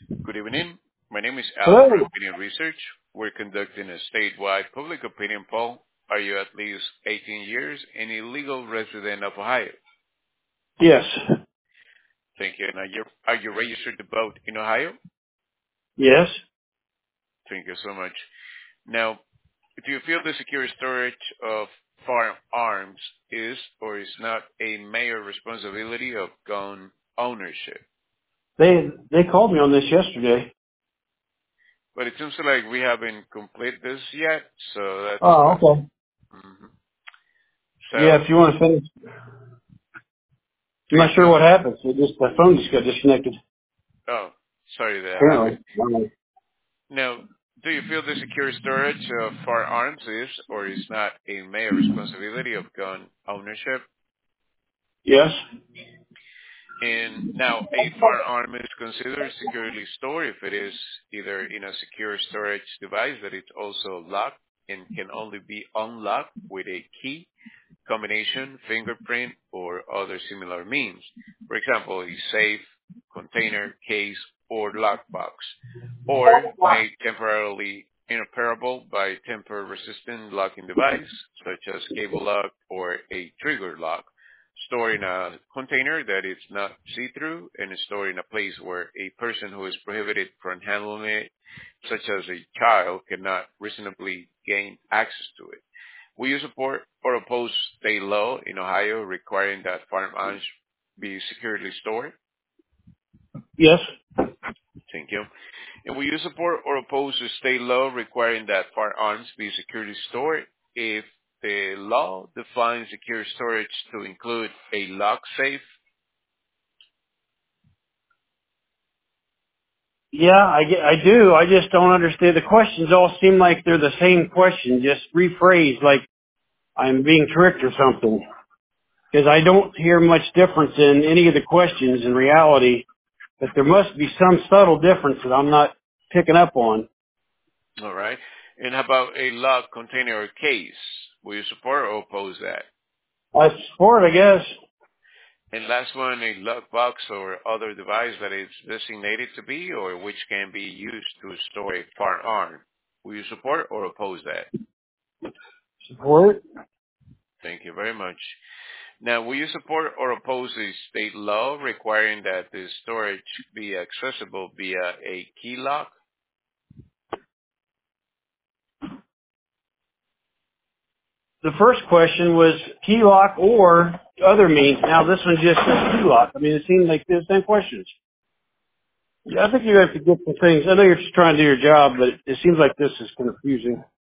Good evening. My name is Al from Hello. Opinion Research. We're conducting a statewide public opinion poll. Are you at least 18 years and a legal resident of Ohio? Yes. Thank you. And are you registered to vote in Ohio? Yes. Thank you so much. Now, do you feel the secure storage of firearms is or is not a mayor responsibility of gun ownership? They called me on this yesterday. But it seems like we haven't completed this yet, so that's Oh, why. okay. hmm Yeah, So, if you want to finish. I'm not thank sure you. what happened. The phone just got disconnected. Oh, sorry that happened. Apparently. Now, do you feel the secure storage of firearms is or is not a mayor responsibility of gun ownership? Yes. And now, a firearm is considered securely stored if it is either in a secure storage device that is also locked and can only be unlocked with a key combination, fingerprint, or other similar means. For example, a safe, container, case, or lockbox, or made temporarily inoperable by tamper-resistant locking device, such as cable lock or a trigger lock, stored in a container that is not see-through and is stored in a place where a person who is prohibited from handling it, such as a child, cannot reasonably gain access to it. Will you support or oppose state law in Ohio requiring that firearms be securely stored? Yes. Thank you. And will you support or oppose a state law requiring that firearms be securely stored if the law defines secure storage to include a lock safe? Yeah, I do. I just don't understand. The questions all seem like they're the same question, just rephrased like I'm being tricked or something. Because I don't hear much difference in any of the questions in reality, but there must be some subtle difference that I'm not picking up on. All right. And how about a lock container or case? Will you support or oppose that? I support, I guess. And last one, a lockbox or other device that is designated to be or which can be used to store a firearm. Will you support or oppose that? Support. Thank you very much. Now, will you support or oppose a state law requiring that the storage be accessible via a key lock? The first question was key lock or other means. Now this one just says key lock. I mean, it seems like the same questions. Yeah, I think you have to get some things. I know you're just trying to do your job, but it seems like this is confusing.